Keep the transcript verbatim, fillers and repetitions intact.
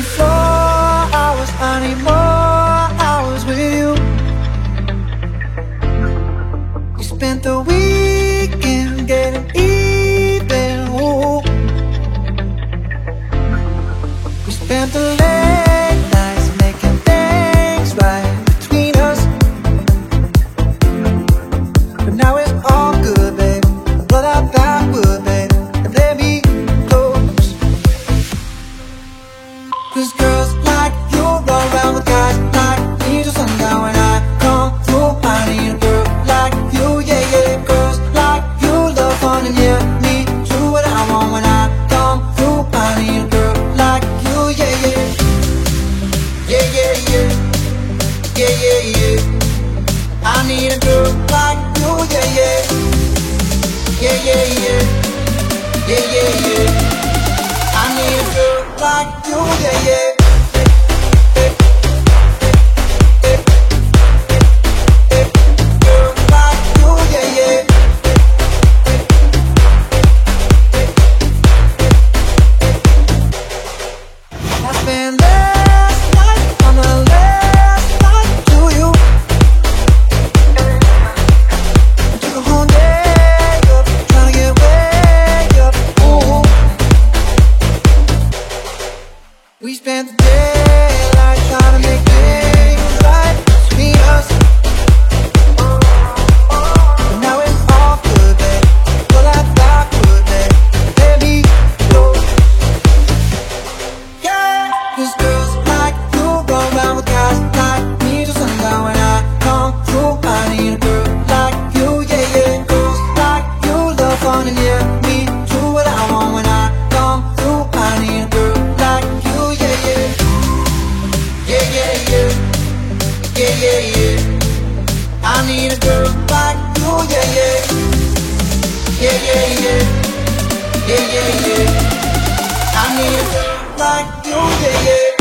twenty-four hours, I need more hours with you. We spent the weekend getting even, ooh. We spent the late nights making things right between us. But now it's all good, babe. Roll out that wood, babe, and let me close. Cause girls like you run around with guys like me till sundown. When I come through, I need a girl like you, yeah, yeah. Girls like you love fun and yeah, me do what I want. When I come through, I need a girl like you, yeah, yeah. Yeah, yeah, yeah. Yeah, yeah, yeah. I need a girl like you, yeah, yeah. Yeah, yeah, yeah. Yeah, yeah, yeah. I need a girl like you, yeah, yeah. Girl like you, yeah, yeah. I spent last night on the last flight to you. I took a whole day up, trying to get way up, ooh. We spent the daylight trying to make things right between us. But now it's all good, babe. Pull out that wood, babe. Let me go. Yeah, cause girls like you run around with guys like me till sundown. When I come through, I need a girl like you, yeah, yeah. Girls like you love fun and yeah, me do what I want. When I come through, I need a girl like you, yeah, yeah. Yeah, yeah, yeah. Yeah, yeah, yeah. I need a girl like you, yeah, yeah. Yeah, yeah, yeah. Yeah, yeah, yeah. I need a girl like you, yeah, yeah.